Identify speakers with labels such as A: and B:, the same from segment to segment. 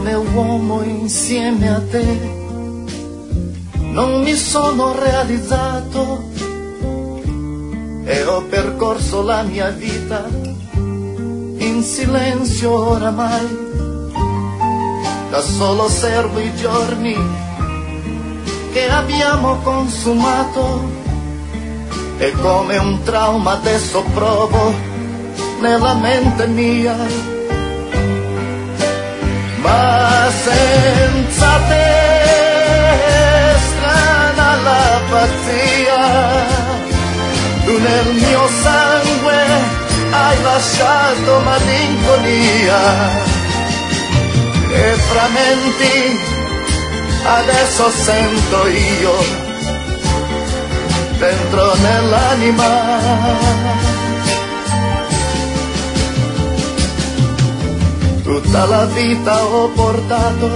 A: come uomo insieme a te non mi sono realizzato e ho percorso la mia vita in silenzio oramai. Da solo osservo i giorni che abbiamo consumato e come un trauma adesso provo nella mente mia. Ma senza te strana la pazzia, tu nel mio sangue hai lasciato malinconia e frammenti adesso sento io dentro nell'anima. Tutta la vita ho portato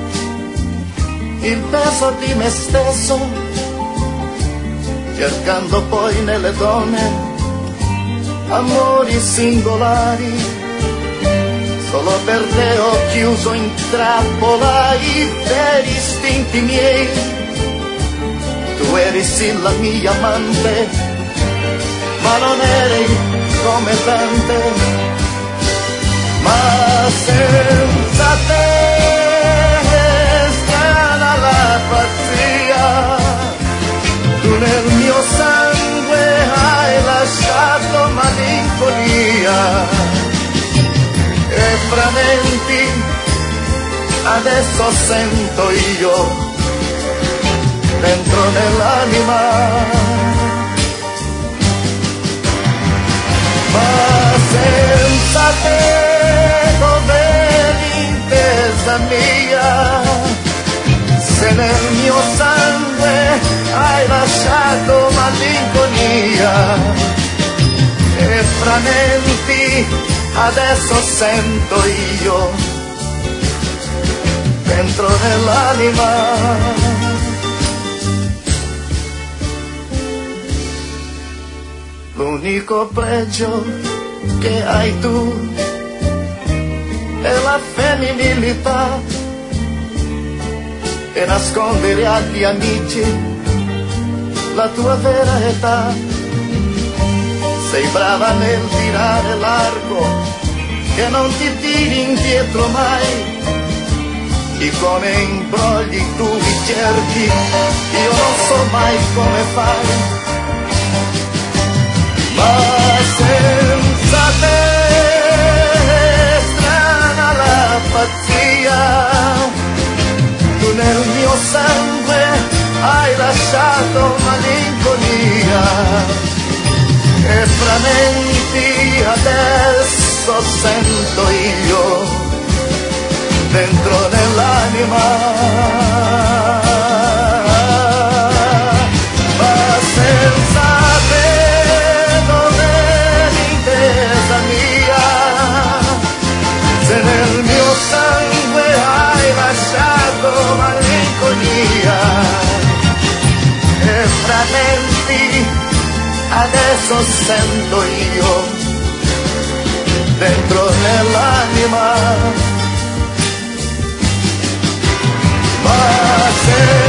A: il peso di me stesso, cercando poi nelle donne amori singolari. Solo per te ho chiuso in trappola i veri istinti miei. Tu eri sì la mia amante, ma non eri come tante. Ma senza te strana la pazzia, tu nel mio sangue hai lasciato malinconia e frammenti adesso sento io dentro nell'anima. Ma senza te dov'è l'intesa mia, se nel mio sangue hai lasciato malinconia e frammenti adesso sento io dentro nell'anima. L'unico pregio che hai tu è la femminilità e nascondere agli amici la tua vera età. Sei brava nel tirare l'arco e non ti tiri indietro mai. Di come imbrogli tu mi cerchi, io non so mai come fai. Ma senza te strana la pazzia, tu nel mio sangue hai lasciato malinconia e frammenti adesso sento io dentro nell'anima. Ma senza te dov'è l'intesa mia, se nel mio sangue hai lasciato malinconia e frammenti adesso sento io dentro nell'anima. Ma se